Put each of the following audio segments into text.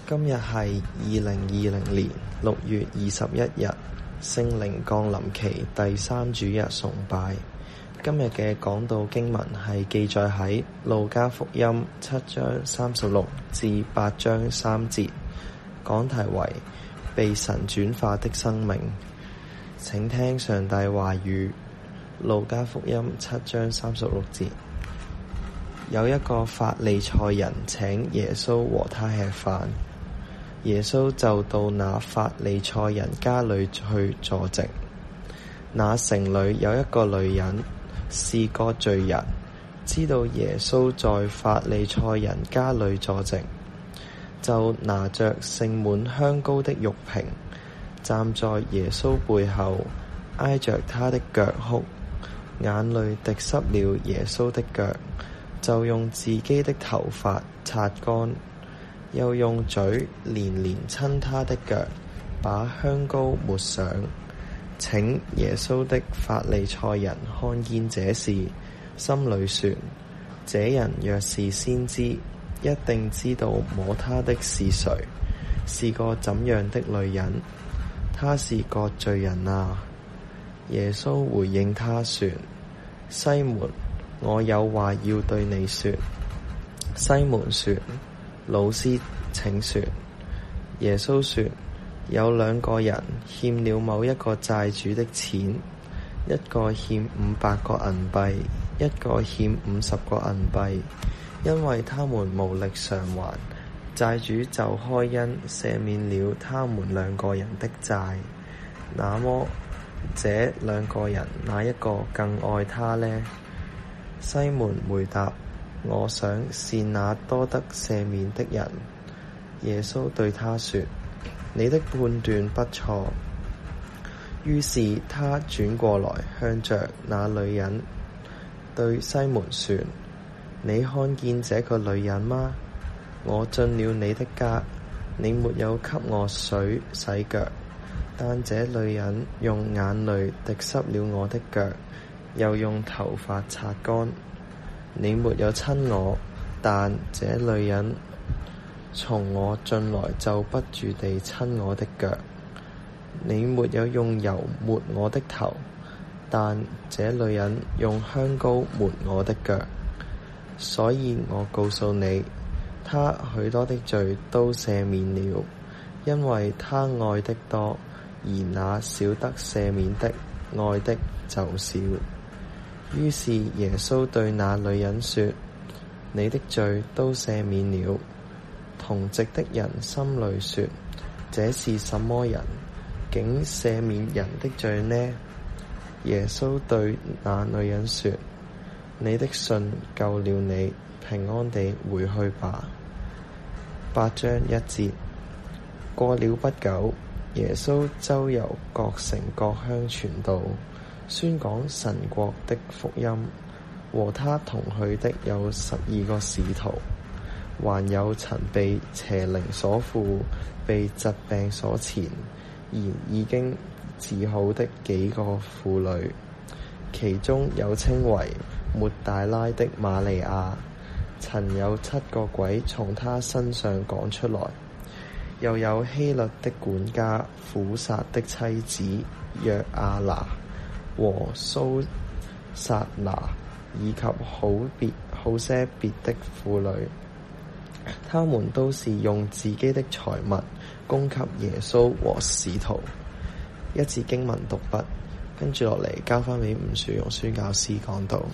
今日係2020年6月21日，聖靈降臨期第3主日崇拜。今日嘅講道經文係記載喺路加福音7章36至8章3節，講題為被神轉化的生命。請聽上帝話語。路加福音7章36節，有一個法利賽人請耶穌和他吃飯，耶穌就到那法利賽人家裏去坐席。那城裏有一個女人是個罪人，知道耶穌在法利賽人家裏坐席，就拿着盛滿香膏的玉瓶，站在耶穌背後，挨着他的腳哭，眼淚滴濕了耶穌的腳，就用自己的頭髮擦乾，又用嘴連連親他的腳，把香膏抹上。請耶穌的法利賽人看見這事，心裏說：這人若是先知，一定知道摸他的是誰，是個怎樣的女人。他是個罪人啊！耶穌回應他說：西門，我有話要對你說。西門說：老師，請說。耶穌說：有兩個人欠了某一個債主的錢，一個欠500個銀幣，一個欠50個銀幣。因為他們無力償還，債主就開恩赦免了他們兩個人的債。那麼這兩個人哪一個更愛他呢？西門回答：我想是那多得赦免的人。耶穌對他說：你的判斷不錯。於是他轉過來向着那女人對西門說：你看見這個女人嗎？我進了你的家，你沒有給我水洗腳，但這女人用眼淚滴濕了我的腳，又用頭髮擦乾。你沒有親我，但這女人從我進來就不住地親我的腳。你沒有用油抹我的頭，但這女人用香膏抹我的腳。所以我告訴你，她許多的罪都赦免了，因為她愛的多；而那少得赦免的，愛的就少。於是耶穌對那女人說：你的罪都赦免了。同席的人心裏說：這是什麼人，竟赦免人的罪呢？耶穌對那女人說：你的信救了你，平安地回去吧。8章1節。過了不久，耶穌周遊各城各鄉傳道，宣講神國的福音。和他同去的有12個使徒，還有曾被邪靈所附、被疾病所纏，而已經治好的幾個婦女，其中有稱為抹大拉的瑪利亞，曾有7個鬼從她身上趕出來；又有希律的管家苦撒的妻子約亞拿和蘇撒拿，以及好些別的婦女，他們都是用自己的財物供給耶穌和使徒。一節經文讀畢，跟住落嚟交返俾吳樹榮宣教師講道。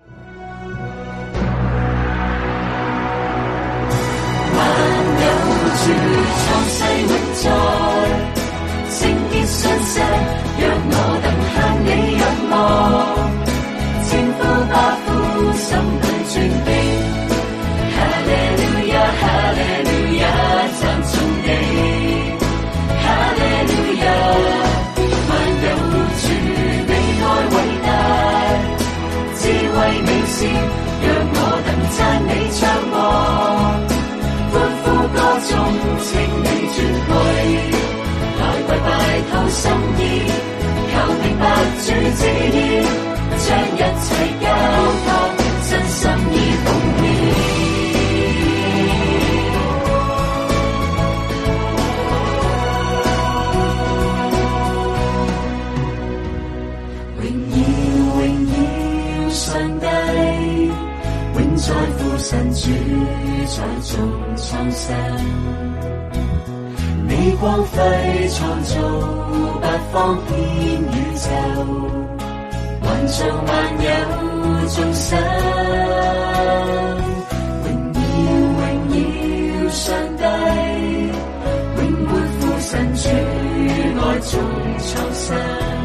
主創世永在，聖潔信實，讓我能向你仰望，千呼百呼，心裏尊敬。哈利路亞，哈利路亞，讚頌你。哈利路亞，萬有主你愛偉大，智慧美善，讓我能讚你唱和。歡呼歌頌，請你尊貴，來跪拜討心意，求明白主旨意，將一切交託，真心意奉獻。 中創生。你光輝創造八方遍宇宙，萬象萬有眾生。榮耀上帝，永活父神主愛中創生。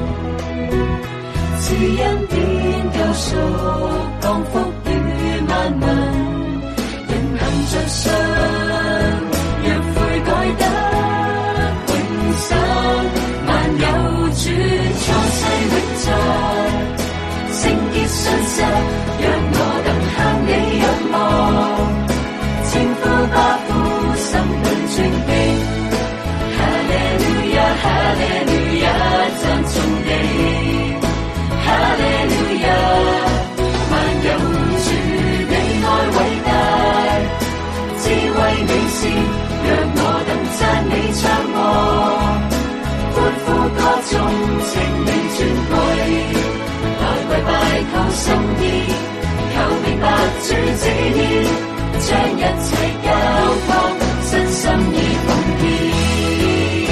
賜恩典救贖降福與萬民，人行着信，若悔改得永生。萬有主創世永在，聖潔信實，讓我等向你仰望。稱呼巴父心裏尊敬，哈利路亞哈利路亞讚頌你。哈利路亞，萬有主你愛偉大，智慧美善，讓我等讚你唱和，歡呼歌頌稱你尊貴，來跪拜求心意，求明白主旨意，將一切交託，身心意奉獻，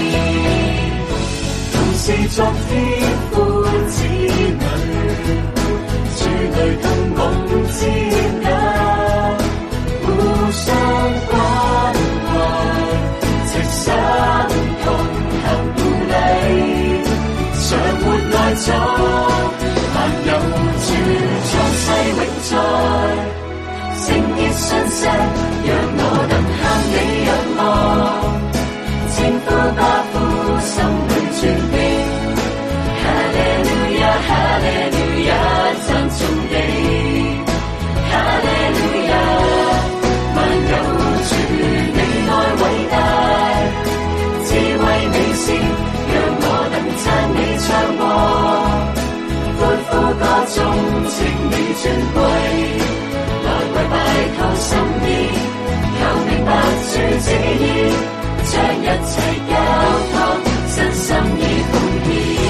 同是作天父子女，主對同夢之間，互相關懷，赤身同行護理，常活內在，萬有主創世永在，聖潔信實，讓我等向你仰望，稱呼巴父心裏尊敬。哈利路亞，哈利路亞，讚頌你。哈利路亞，萬有主你愛偉大，智慧美善，讓我等讚你唱和，歡呼歌頌稱你尊貴，來跪拜求心意，求明白主旨意，將一切交託，身心意奉獻。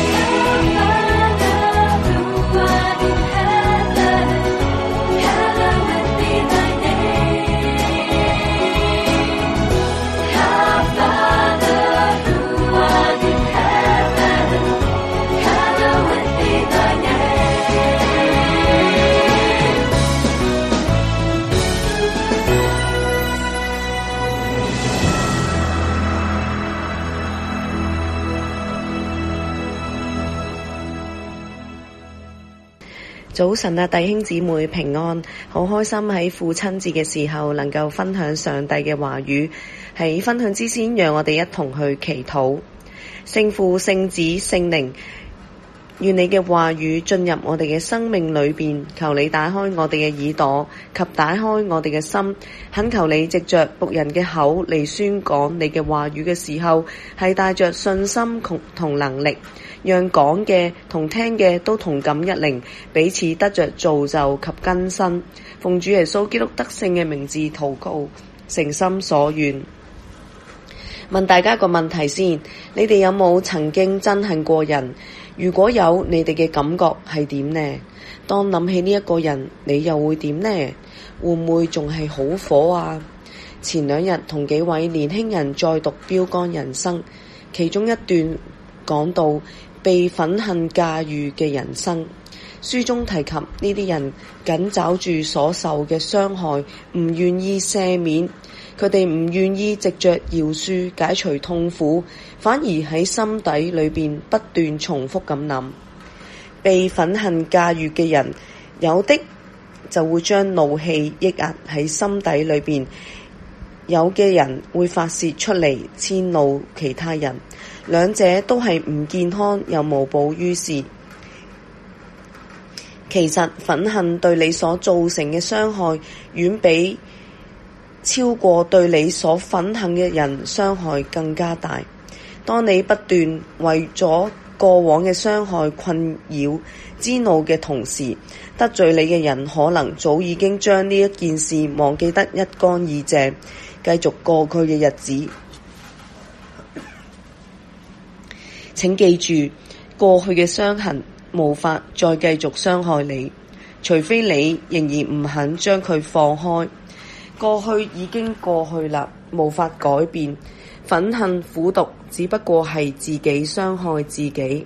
早晨啊，弟兄姊妹平安，好開心喺父親節嘅時候能夠分享上帝嘅話語。喺分享之前，讓我哋一同去祈禱。聖父、聖子、聖靈，願你嘅話語進入我哋嘅生命裏邊，求你打開我哋嘅耳朵及打開我哋嘅心，懇求你藉着僕人嘅口嚟宣講你嘅話語嘅時候，係帶着信心同能力，讓講嘅同聽嘅都同感一靈，彼此得着造就及更新。奉主耶穌基督得勝嘅名字禱告，誠心所願。問大家個問題先，你哋有冇曾經憎恨過人？如果有，你哋嘅感覺係點呢？當諗起呢一個人，你又會點呢？會唔會仲係好火啊？前兩日同幾位年輕人再讀標竿人生，其中一段講到被憤恨駕馭嘅人生。書中提及呢啲人緊抓住所受嘅傷害，唔願意赦免。佢哋唔願意藉着饒恕解除痛苦，反而喺心底裏邊不斷重複咁諗。被憤恨駕馭嘅人，有的就會將怒氣抑壓喺心底裏邊，有嘅人會發洩出嚟遷怒其他人，兩者都係唔健康又無補於事。其實憤恨對你所造成嘅傷害，遠比超過對你所憤恨嘅人傷害更加大。當你不斷為咗過往嘅傷害困擾之怒嘅同時，得罪你嘅人可能早已經將呢一件事忘記得一乾二淨，繼續過佢嘅日子。請記住，過去嘅傷痕無法再繼續傷害你，除非你仍然唔肯將佢放開。 過去已經過去啦，無法改變。憤恨苦毒只不過係自己傷害自己。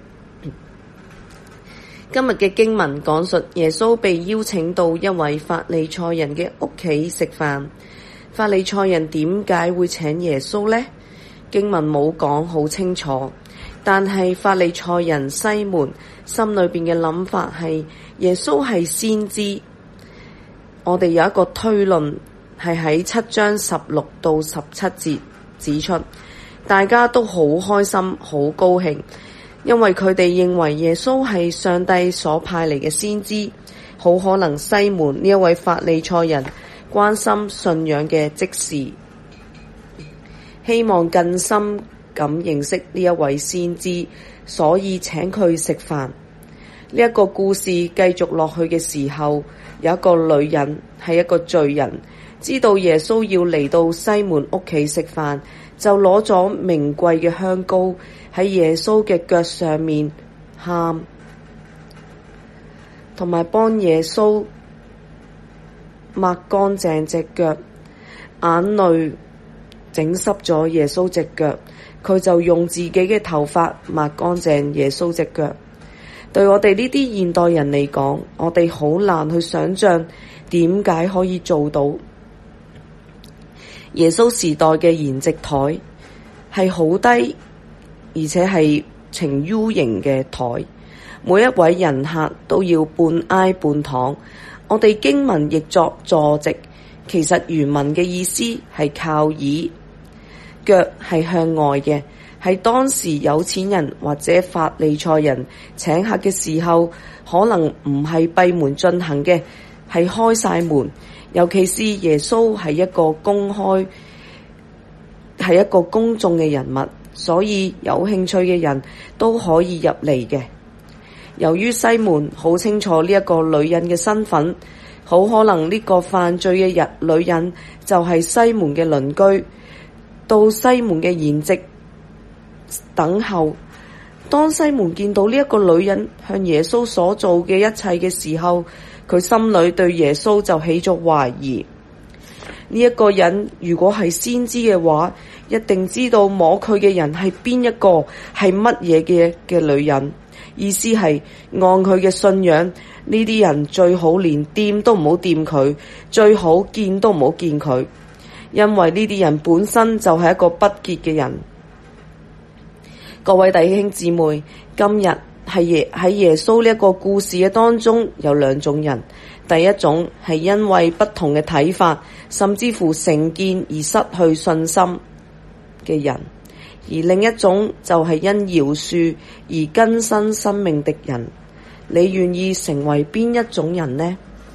今日嘅經文講述耶穌被邀請到一位法利賽人嘅屋企食飯。法利賽人點解會請耶穌呢？經文冇講好清楚，但係法利賽人西門心裏邊嘅諗法係耶穌係先知。我哋有一個推論係喺7章16到17節指出，大家都好開心好高興，因為佢哋認為耶穌係上帝所派嚟嘅先知。好可能西門呢一位法利賽人關心信仰嘅職事，希望更深咁認識呢一位先知，所以請佢食飯。呢一個故事繼續落去嘅時候，有一個女人係一個罪人，知道耶穌要嚟到西門屋企食飯，就攞咗名貴嘅香膏喺耶穌嘅腳上面喊，同埋幫耶穌抹乾淨隻腳，眼淚整濕咗耶穌隻腳，佢就用自己嘅頭髮抹乾淨耶穌隻腳。對我哋呢啲現代人嚟講，我哋好難去想象點解可以做到。耶穌時代嘅筵席台係好低，而且係呈 U 型嘅台，每一位人客都要半挨半躺。我哋經文譯作坐席，其實原文嘅意思係靠椅，腳係向外嘅。係當時有錢人或者法利賽人請客嘅時候，可能唔係閉門進行嘅，係開晒門。尤其是耶穌係一個公眾嘅人物，所以有興趣嘅人都可以入嚟嘅。由於西門好清楚呢一個女人嘅身份，好可能呢個犯罪嘅女人就係西門嘅鄰居，到西門嘅筵席等候。當西門見到呢一個女人向耶穌所做嘅一切嘅時候，佢心裏對耶穌就起咗懷疑。呢一個人如果係先知嘅話，一定知道摸佢嘅人係邊一個，係乜嘢嘅女人。意思係按佢嘅信仰，呢啲人最好連掂都唔好掂佢，最好見都唔好見佢，因為呢啲人本身就係一個不潔嘅人。各位弟兄姊妹，今日喺耶穌呢一個故事嘅當中有兩種人。第一種係因為不同嘅睇法，甚至乎成見而失去信心嘅人，而另一種就係因饒恕而更新生命的人。你願意成為邊一種人呢？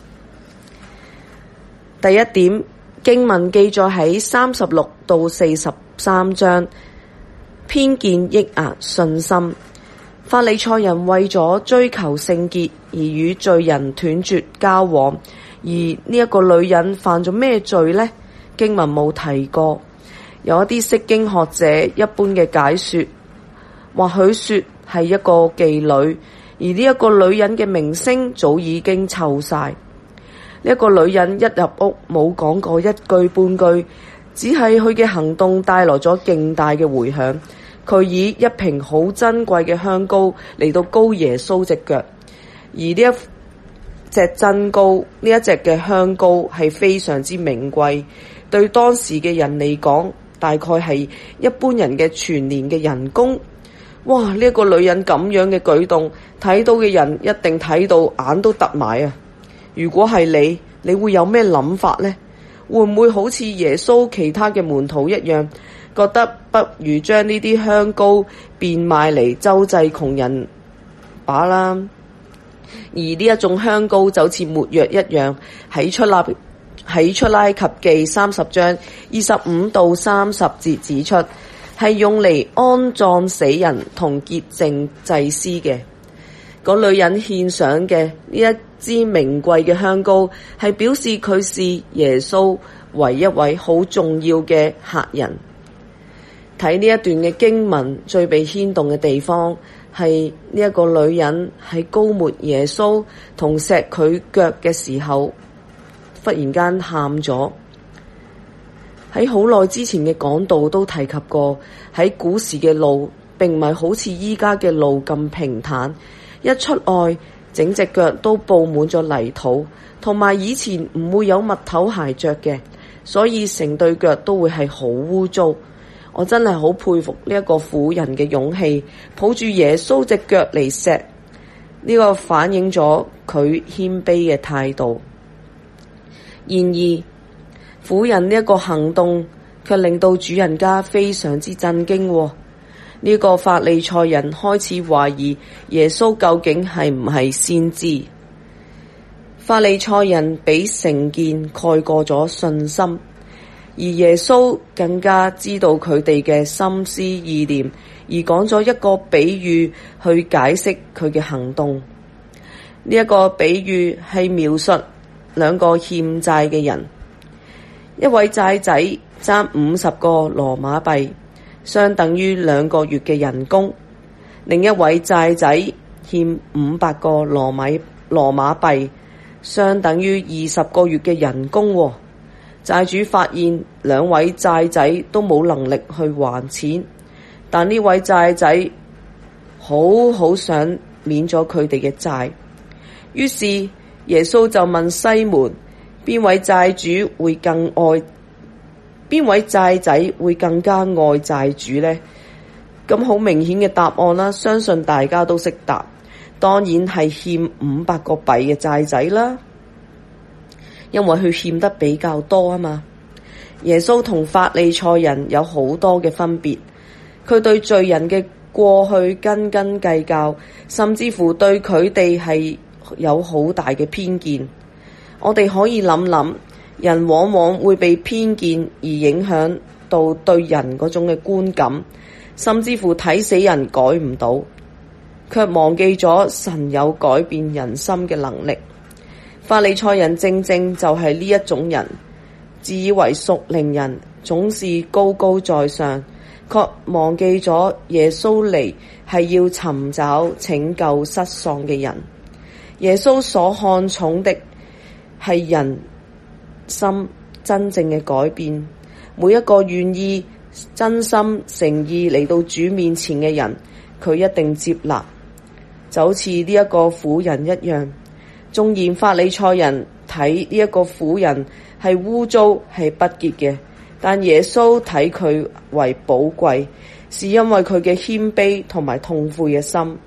第一點，經文記載喺36到43章，偏見抑壓信心。法利賽人為咗追求聖潔而與罪人斷絕交往，而呢一個女人犯咗咩罪呢？經文冇提過。有一啲釋經學者一般嘅解說，或許說係一個妓女，而呢一個女人嘅名聲早已經臭晒。呢一個女人一入屋冇講過一句半句，只係佢嘅行動帶來咗勁大嘅迴響。佢以一瓶好珍貴嘅香膏嚟到膏耶穌隻腳，而呢一隻真膏，呢一隻嘅香膏係非常之名貴，對當時嘅人嚟講，大概係一般人嘅全年嘅人工。哇！呢一個女人咁樣嘅舉動，睇到嘅人一定睇到眼都凸埋啊！如果係你會有咩諗法呢？會唔會好似耶穌其他嘅門徒一樣，覺得不如將呢啲香膏變賣嚟周濟窮人把啦？而呢一種香膏就好似沒藥一樣，喺出埃及記30章25到30節指出，係用嚟安葬死人同潔淨祭司嘅。個女人獻上嘅呢一支名貴嘅香膏，係表示佢是耶穌為一位好重要嘅客人。睇呢一段嘅經文，最被牽動嘅地方係呢一個女人喺膏抹耶穌同錫佢腳嘅時候，忽然間喊咗。 喺好耐之前嘅講道都提及過，喺古時嘅路並唔係好似依家嘅路咁平坦，一出外整隻腳都布滿咗泥土，同埋以前唔會有襪頭鞋着嘅，所以成對腳都會係好污糟。我真係好佩服呢一個婦人嘅勇氣，抱住耶穌隻腳嚟錫，呢個反映咗佢謙卑嘅態度。然而婦人呢一個行動卻令到主人家非常之震驚。呢個法利賽人開始懷疑耶穌究竟係唔係先知。法利賽人俾成見蓋過咗信心，而耶穌更加知道佢哋嘅心思意念，而講咗一個比喻去解釋佢嘅行動。呢一個比喻係描述兩個欠債嘅人，一位債仔爭50個羅馬幣，相等於2個月嘅人工；另一位債仔欠500個羅馬幣，相等於20個月嘅人工。債主發現兩位債仔都冇能力去還錢，但呢位債仔好想免咗佢哋嘅債，於是耶穌就問西門：邊位債主會更愛？邊位債仔會更加愛債主呢？咁好明顯嘅答案啦，相信大家都識答，當然係欠500個幣嘅債仔啦，因為佢欠得比較多啊嘛。耶穌同法利賽人有好多嘅分別，佢對罪人嘅過去斤斤計較，甚至乎對佢哋係有好大嘅偏見。我哋可以諗諗，人往往會被偏見而影響到對人嗰種嘅觀感，甚至乎睇死人改唔到，卻忘記咗神有改變人心嘅能力。法利賽人正正就係呢一種人，自以為屬靈人，總是高高在上，卻忘記咗耶穌嚟係要尋找拯救失喪嘅人。耶穌所看重的係人心真正嘅改變，每一個願意真心誠意嚟到主面前嘅人，佢一定接納。就好似呢一個婦人一樣，縱然法利賽人睇呢一個婦人係污糟係不潔嘅，但耶穌睇佢為寶貴，是因為佢嘅謙卑同埋痛悔嘅心。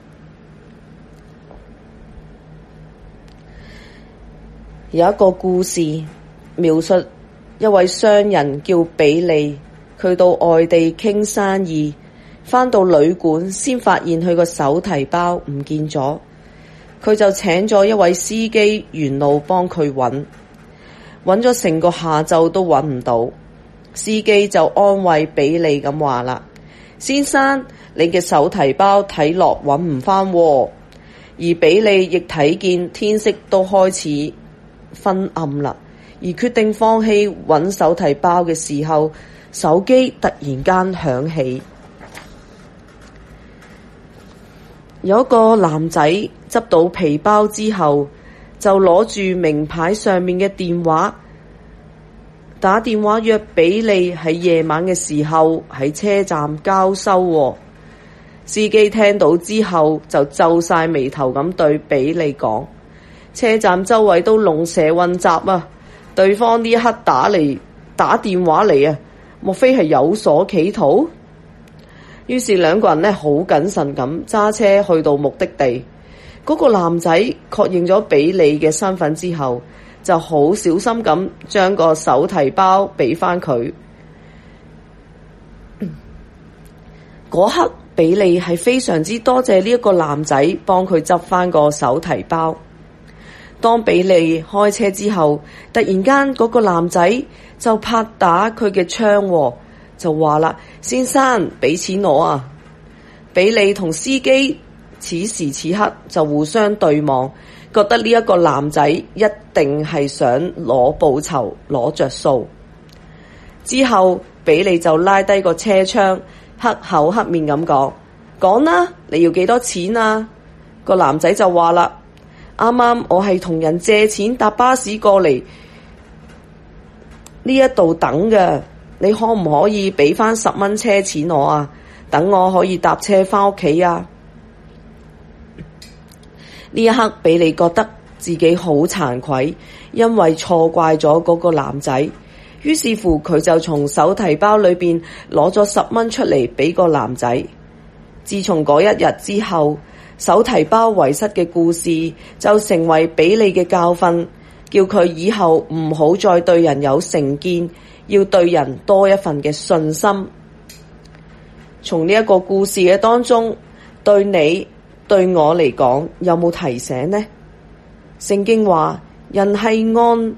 有一個故事描述一位商人叫比利，佢到外地傾生意，返到旅館先發現佢個手提包唔見咗，佢就請咗一位司機沿路幫佢揾咗成個下晝都揾唔到。司機就安慰比利咁話啦：先生，你嘅手提包睇落揾唔返喎。而比利亦睇見天色都開始昏暗啦，而決定放棄揾手提包嘅時候，手機突然間響起。有一個男仔執到皮包之後，就攞住名牌上面嘅電話，打電話約比利喺夜晚嘅時候喺車站交收。司機聽到之後就皺晒眉頭咁對比利講：車站周圍都龍蛇混雜啊！對方呢一刻打電話嚟啊，莫非係有所企圖？於是兩個人呢好謹慎咁揸車去到目的地。嗰個男仔確認咗比利嘅身份之後，就好小心咁將個手提包俾返佢。嗰刻比利係非常之多謝呢一個男仔幫佢執返個手提包。當比利開車之後，突然間嗰個男仔就拍打佢嘅窗，就話啦：先生，俾錢我啊！比利同司機此時此刻就互相對望，覺得呢一個男仔一定係想攞報酬攞着數。之後比利就拉低個車窗，黑口黑面咁講啦，你要幾多錢啊？個男仔就話啦：啱啱我係同人借錢搭巴士過嚟， 呢一度等嘅，你可唔可以俾返10蚊車錢我啊？等我可以搭車返屋企啊！呢一刻比利覺得自己好慚愧，因為錯怪咗嗰個男仔。於是乎佢就從手提包裏邊攞咗10蚊出嚟俾個男仔。自從嗰一日之後，手提包遺失嘅故事就成為比利嘅教訓，叫佢以後唔好再對人有成見，要對人多一份嘅信心。從呢一個故事嘅當中，對你對我嚟講有冇提醒呢？聖經話人係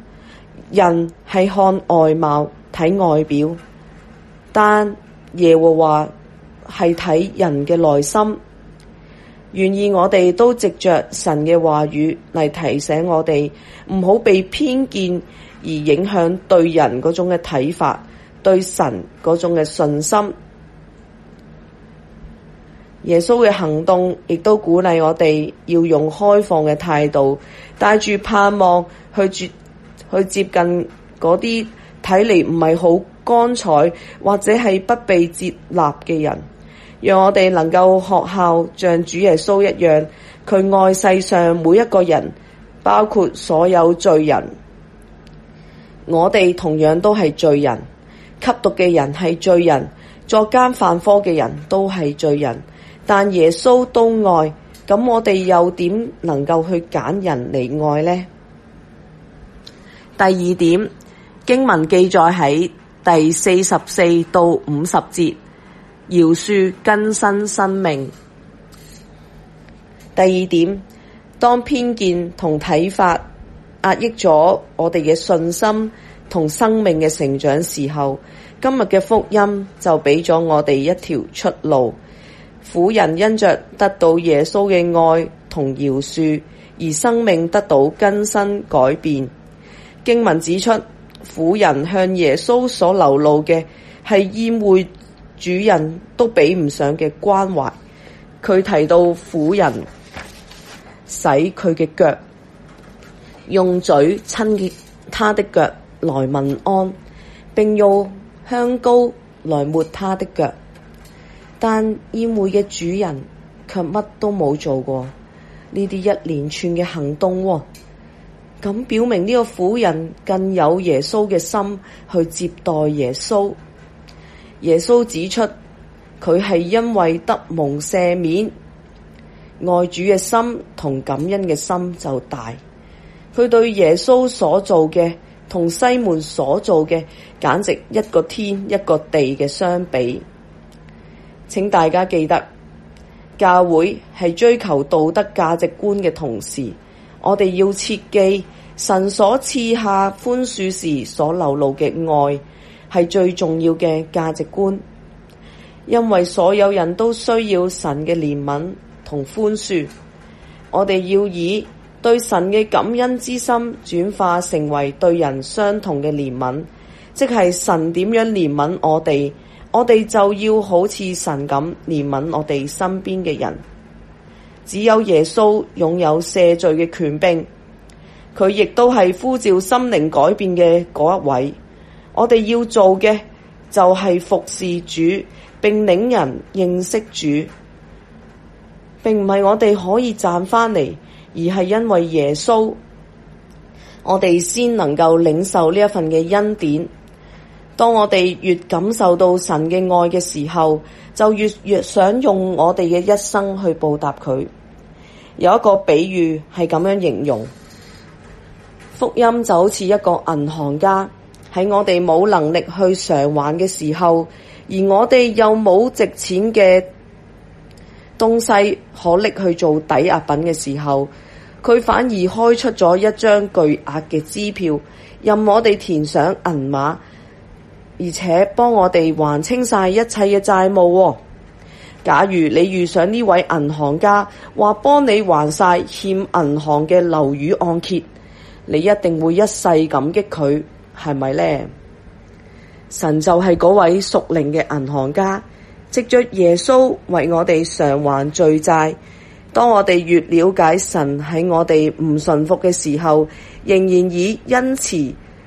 看外貌睇外表，但耶和華係睇人嘅內心。願意我哋都藉着神嘅話語嚟提醒我哋，唔好被偏見而影響對人嗰種嘅睇法，對神嗰種嘅信心。耶穌嘅行動亦都鼓勵我哋要用開放嘅態度，帶住盼望去接近嗰啲睇嚟唔係好光彩或者係不被接納嘅人，讓我哋能夠學效像主耶穌一樣，佢愛世上每一個人，包括所有罪人。我哋同樣都係罪人，吸毒嘅人係罪人，作奸犯科嘅人都係罪人，但耶穌都愛，咁我哋又點能夠去揀人嚟愛呢？第二點，經文記載喺第44到50節，饒恕更新生命。第二點，當偏見同睇法壓抑咗我哋嘅信心同生命嘅成長時候，今日嘅福音就俾咗我哋一條出路。婦人因着得到耶穌嘅愛同饒恕，而生命得到更新改變。經文指出，婦人向耶穌所流露嘅係宴會主人都比唔上嘅關懷。佢提到婦人洗佢嘅腳，用嘴親他的腳來問安，並用香膏來抹他的腳。但宴會嘅主人卻乜都冇做過呢啲一連串嘅行動，咁表明呢個婦人更有耶穌嘅心去接待耶穌。耶穌指出佢係因為得蒙赦免，愛主嘅心同感恩嘅心就大。佢對耶穌所做嘅同西門所做嘅簡直一個天一個地嘅相比。請大家記得，教會係追求道德價值觀嘅同時，我哋要切記神所賜下寬恕時所流露嘅愛係最重要嘅價值觀，因為所有人都需要神嘅憐憫同寬恕。我哋要以對神嘅感恩之心轉化成為對人相同嘅憐憫，即係神點樣憐憫我哋，我哋就要好似神咁憐憫我哋身邊嘅人。只有耶穌擁有赦罪嘅權柄，佢亦都係呼召心靈改變嘅嗰一位。我哋要做嘅就係服侍主，並領人認識主，並唔係我哋可以賺返嚟，而係因為耶穌，我哋先能夠領受呢一份嘅恩典。當我哋越感受到神嘅愛嘅時候，就越想用我哋嘅一生去報答佢。有一個比喻係咁樣形容，福音就好似一個銀行家，喺我哋冇能力去償還嘅時候，而我哋又冇值錢嘅東西可拎去做抵押品嘅時候，佢反而開出咗一張巨額嘅支票，任我哋填上銀碼，而且幫我哋還清晒一切嘅債務。假如你遇上呢位銀行家，話幫你還晒欠銀行嘅樓宇按揭，你一定會一世感激佢，係咪呢？神就係嗰位屬靈嘅銀行家，藉着耶穌為我哋償還罪債。當我哋越了解神喺我哋唔順服嘅時候，仍然以恩慈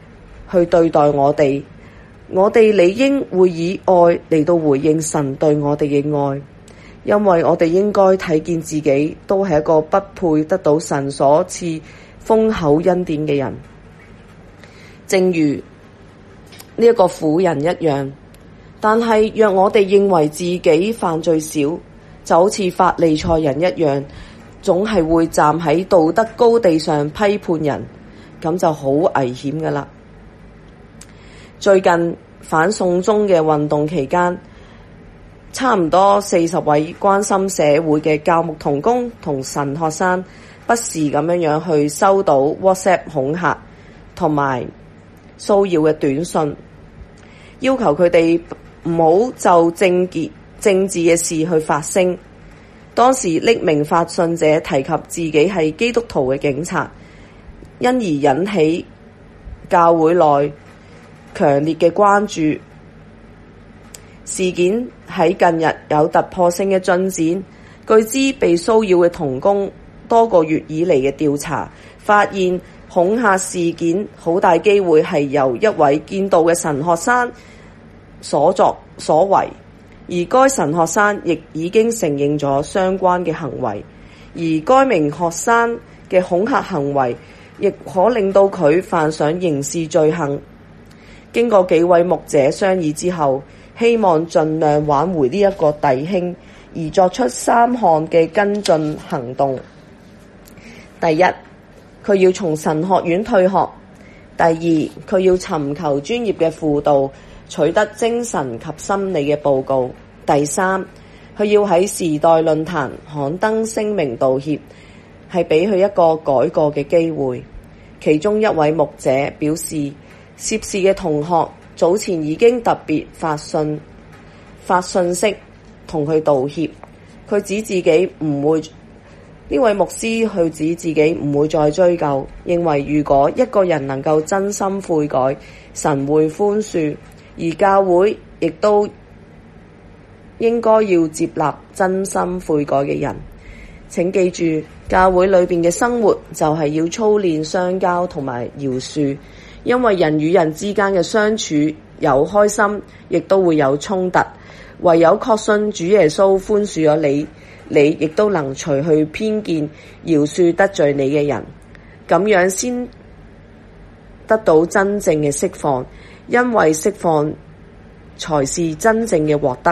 去對待我哋。我哋理應會以愛嚟到回應神對我哋嘅愛，因為我哋應該睇見自己都係一個不配得到神所賜豐厚恩典嘅人，正如呢一個婦人一樣。但係若我哋認為自己犯罪少，就好似法利賽人一樣，總係會站喺道德高地上批判人，咁就好危險㗎喇。最近反送中嘅運動期間，差唔多40位關心社會嘅教牧同工同神學生不時咁樣去收到 WhatsApp 恐嚇同埋騷擾嘅短信，要求佢哋唔好就政治嘅事去發聲。當時匿名發信者提及自己係基督徒嘅警察，因而引起教會內強烈嘅關注。事件喺近日有突破性嘅進展。據知被騷擾嘅同工多個月以嚟嘅調查發現，恐嚇事件好大機會係由一位見道嘅神學生所作所為，而該神學生亦已經承認咗相關嘅行為，而該名學生嘅恐嚇行為亦可令到佢犯上刑事罪行。經過幾位牧者商議之後，希望盡量挽回呢一個弟兄，而作出3項嘅跟進行動。第一，佢要從神學院退學；第二，佢要尋求專業嘅輔導，取得精神及心理嘅報告；第三，佢要喺時代論壇刊登聲明道歉，係俾佢一個改過嘅機會。其中一位牧者表示，涉事嘅同學早前已經特別發信息同佢道歉。佢指自己唔會，呢位牧師佢指自己唔會再追究，認為如果一個人能夠真心悔改，神會寬恕，而教會亦都應該要接納真心悔改嘅人。請記住，教會裏邊嘅生活就係要操練相交同埋饒恕，因為人與人之間嘅相處有開心，亦都會有衝突。唯有確信主耶穌寬恕咗你，你亦都能除去偏見，饒恕得罪你嘅人，咁樣先得到真正嘅釋放，因為釋放才是真正嘅獲得。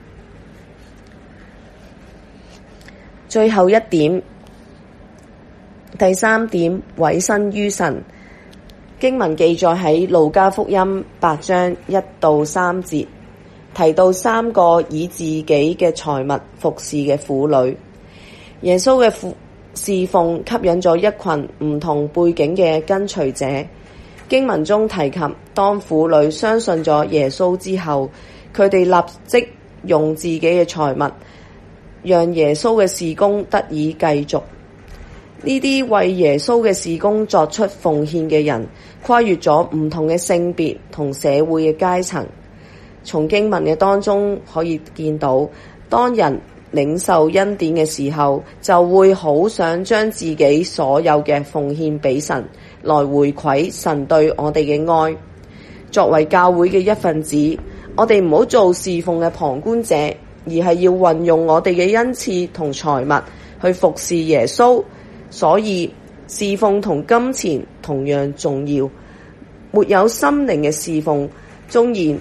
最後一點，第3點，委身於神。經文記載喺路加福音8章1到3節，提到3個以自己嘅財物服侍嘅婦女。耶穌嘅侍奉吸引咗一群唔同背景嘅跟隨者。經文中提及，當婦女相信咗耶穌之後，佢哋立即用自己嘅財物，讓耶穌嘅事工得以繼續。呢啲為耶穌嘅事工作出奉獻嘅人，跨越咗唔同嘅性別同社會嘅階層。從經文嘅當中可以見到，當人領受恩典嘅時候，就會好想將自己所有嘅奉獻俾神，來回饋神對我哋嘅愛。作為教會嘅一份子，我哋唔好做侍奉嘅旁觀者，而係要運用我哋嘅恩賜同財物去服侍耶穌。所以侍奉同金錢同樣重要。沒有心靈嘅侍奉，縱然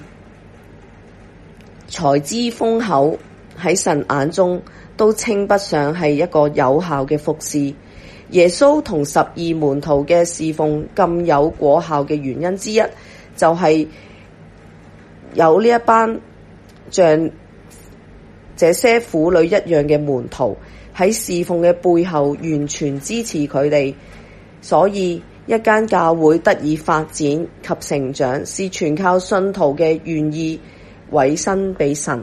財資豐厚，喺神眼中都稱不上係一個有效嘅服侍。耶穌同12門徒嘅侍奉咁有果效嘅原因之一，就係有呢一班像這些婦女一樣嘅門徒喺侍奉嘅背後完全支持佢哋，所以一間教會得以發展及成長，是全靠信徒嘅願意委身俾神。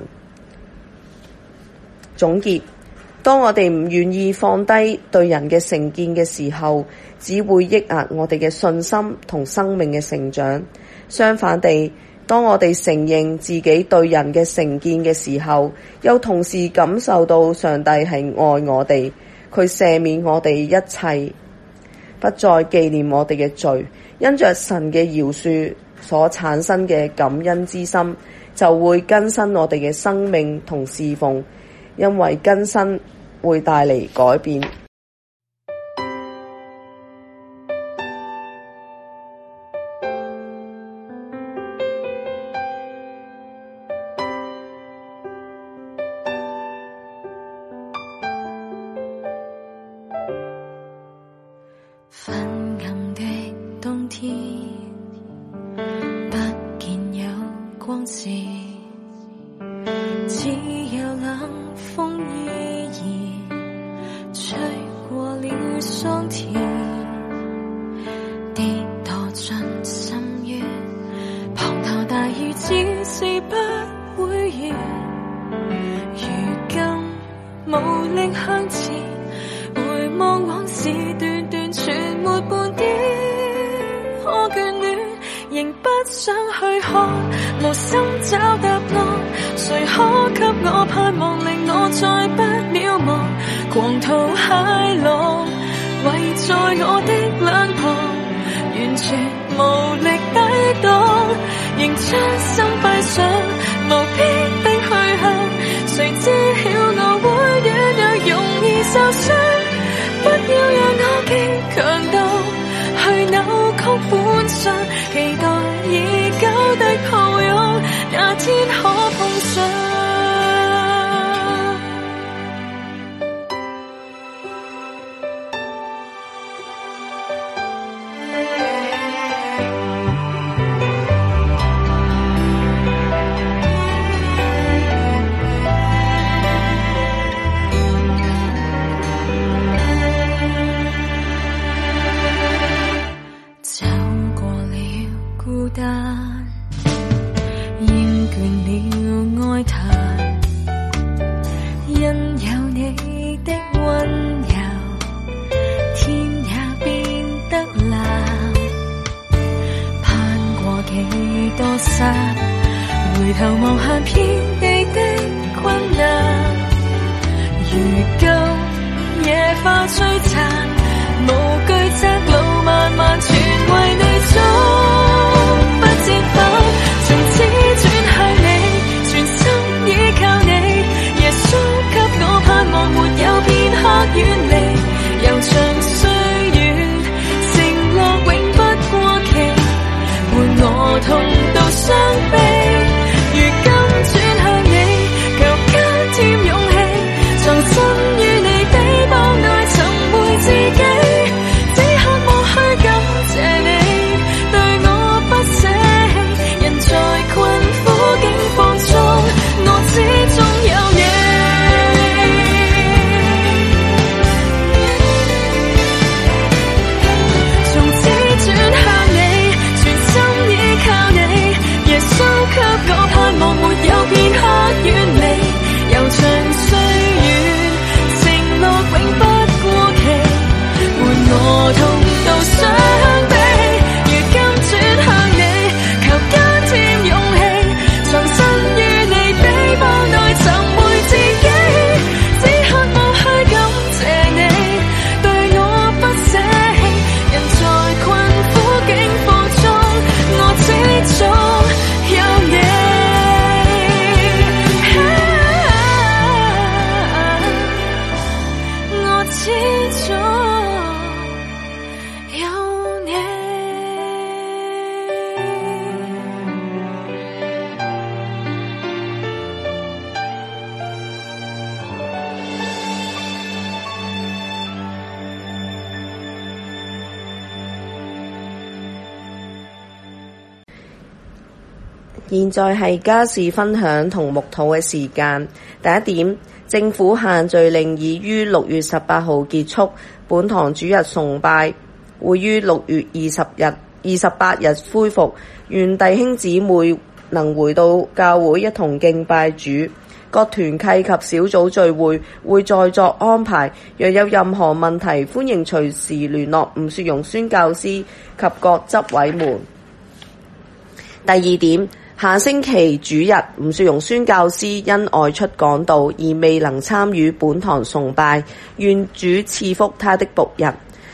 總結，當我哋唔願意放低對人嘅成見嘅時候，只會抑壓我哋嘅信心同生命嘅成長。相反地，當我哋承認自己對人嘅成見嘅時候，又同時感受到上帝係愛我哋，佢赦免我哋一切。 不再紀念我哋嘅罪，因着神嘅饒恕所產生嘅感恩之心，就會更新我哋嘅生命同侍奉，因為更新會帶嚟改變。 昏暗的冬天，不見有光線，只有冷風依然吹過了桑田，跌墮進深淵，滂沱大雨只是不會完，如今無力向前，回望往事段段全沒半點可眷戀，仍不想去看，無心找答案，誰可給我盼望，令我再不渺茫，狂濤駭浪圍在我的兩旁，完全無力抵擋，仍將心閉上無必的去向，誰知曉我會軟弱容易受傷，不要讓我極強度去扭曲本相，期待已久的抱擁，那天可碰上。厭倦了哀嘆，因有你的溫柔，天也變得藍，攀過幾多山，回頭望向遍地的困難，如今野花璀璨，無懼窄路漫漫，全為你走，不折返，從此轉向你，全心倚靠你，耶穌給我盼望，沒有片刻遠離，悠長歲月，承諾永不過期，伴我同渡傷悲，如今轉向你，求加添勇氣，藏身於你臂膀內，尋回自己，只渴望去感謝你對我不捨棄，人在困苦境況中，我始終有你，從此轉向你，全心倚靠你，耶穌給我盼望，沒有片刻遠離，悠長歲月，承諾永不過期，伴我同渡傷悲，如今轉向你，求加添勇氣，藏身於你臂膀內，尋回自己，只渴望去感謝你對我不捨棄，人在困苦境況中，我始終有你，我始終有你。 現在係家事分享同牧禱嘅時間。第一點，政府限聚令已於6月18號結束，本堂主日崇拜會於6月28日恢復。願弟兄姊妹能回到教會一同敬拜主。各團契及小組聚會會再作安排。若有任何問題，歡迎隨時聯絡吳雪榕宣教師及各執委們。第二點，下星期主日，吳雪榕宣教師因外出講道而未能參與本堂崇拜，願主賜福他的僕人。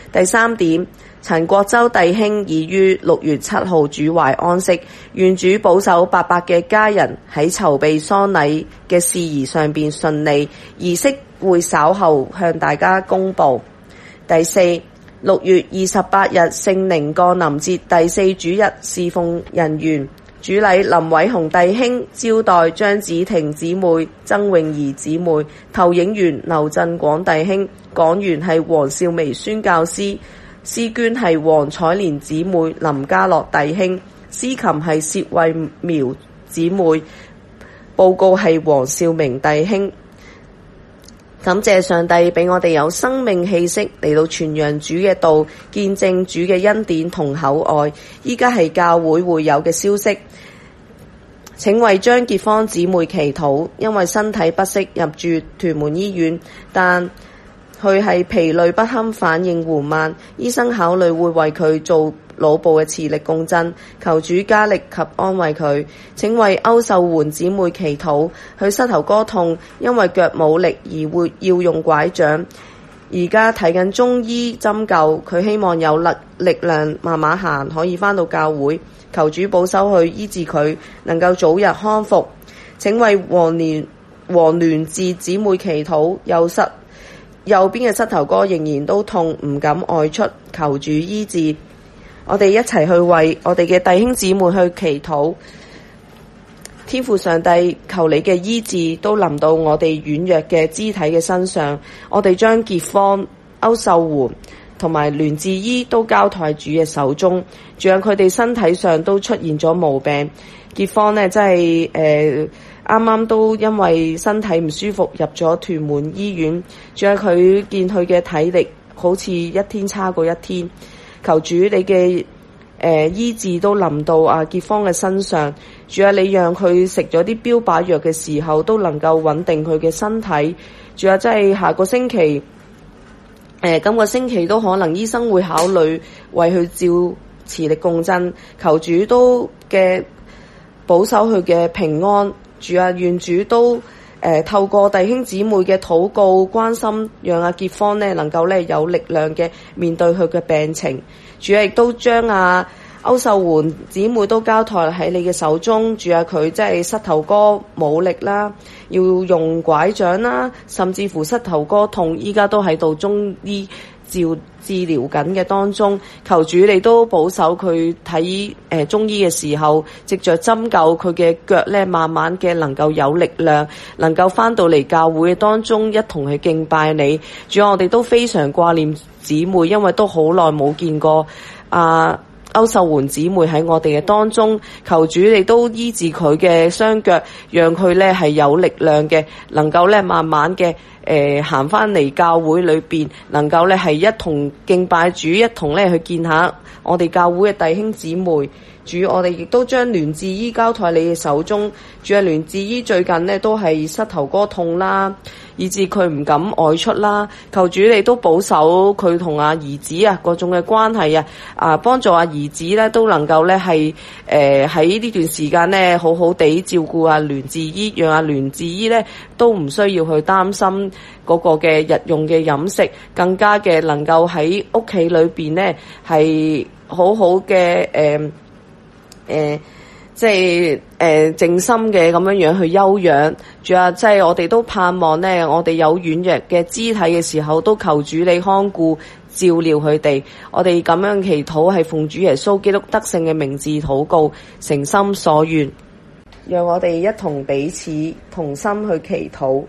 第三點，陳國洲弟兄已於6月7號主懷安息，願主保守伯伯嘅家人喺籌備喪禮嘅事宜上邊順利，儀式會稍後向大家公佈。第四，6月28日聖靈降臨節第4主日侍奉人員，主禮林偉雄弟兄，招待張子婷姊妹、曾詠儀姊妹，投影員劉振廣弟兄，講員係黃少薇宣教師，詩捐係黃彩蓮姊妹、林家樂弟兄，司琴係薛慧苗姊妹，報告係黃少明弟兄。感謝上帝俾我哋有生命氣息嚟到傳揚主嘅道，見證主嘅恩典同厚愛。依家係教會會友嘅消息，請為張潔芳姊妹祈禱，因為身體不適入住屯門醫院，但佢係疲累不堪，反應緩慢，醫生考慮會為佢做腦部嘅磁力共振，求主加力及安慰佢。請為歐秀媛姊妹祈禱，佢膝頭哥痛，因為腳冇力而會要用拐杖，而家睇緊中醫針灸，佢希望有力量慢慢行，可以返到教會，求主保守去醫治佢，能夠早日康復。請為黃聯志姊妹祈禱，右邊嘅膝頭哥仍然都痛，唔敢外出，求主醫治。我哋一齊去為我哋嘅弟兄姊妹去祈禱，天父上帝，求你嘅醫治都臨到我哋軟弱嘅肢體嘅身上。我哋將潔芳、歐秀媛同埋聯志醫都交託主嘅手中，仲有佢哋身體上都出現咗毛病。潔芳呢，真係啱啱都因為身體唔舒服入咗屯門醫院，仲有佢見佢嘅體力好似一天差過一天。求主你嘅醫治都臨到潔芳嘅身上，主啊，你讓佢食咗啲標靶藥嘅時候都能夠穩定佢嘅身體。主啊，真係下個星期今個星期都可能醫生會考慮為佢照磁力共振，求主都嘅保守佢嘅平安。主啊，願主都透過弟兄姊妹嘅禱告關心，讓潔芳呢能夠有力量嘅面對佢嘅病情。主啊，亦都將歐秀媛姊妹都交託喺你嘅手中。主啊，佢真係膝頭哥冇力啦，要用拐杖啦，甚至乎膝頭哥痛，依家都喺度中醫治療緊嘅當中。求主你都保守佢睇中醫嘅時候，藉着針灸佢嘅腳咧，慢慢嘅能夠有力量，能夠翻到嚟教會嘅當中一同去敬拜你。主啊，我哋都非常掛念姊妹，因為都好耐冇見過歐秀媛姊妹喺我哋嘅當中。求主你都醫治佢嘅雙腳，讓佢咧係有力量嘅，能夠咧慢慢嘅行翻嚟教會裏邊，能夠咧係一同敬拜主，一同咧去見下我哋教會嘅弟兄姊妹。主，我哋亦都將聯志醫交託你嘅手中。主啊，聯志醫最近呢都係膝頭哥痛啦，以致佢唔敢外出啦。求主你都保守佢同兒子各種嘅關係幫助兒子咧都能夠咧係喺呢段時間咧好好地照顧聯志醫，讓聯志醫咧都唔需要去擔心嗰個嘅日用嘅飲食，更加嘅能夠喺屋企裏邊咧係好好嘅即係靜心嘅咁樣去休養。主啊，即係我哋都盼望呢，我哋有軟弱嘅肢體嘅時候，都求主你看顧照料佢哋。我哋咁樣祈禱係奉主耶穌基督得勝嘅名字禱告，誠心所願。讓我哋一同彼此同心去祈禱。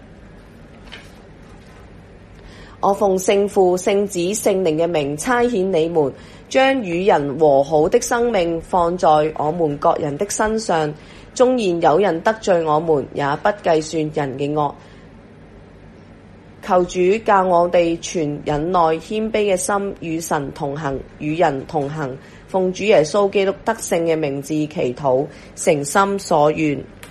我奉聖父、聖子、聖靈嘅名差遣你們，將與人和好的生命放在我們各人的身上。縱然有人得罪我們，也不計算人嘅惡。求主教我哋存忍耐謙卑嘅心，與神同行，與人同行。奉主耶穌基督得勝嘅名字祈禱，誠心所願。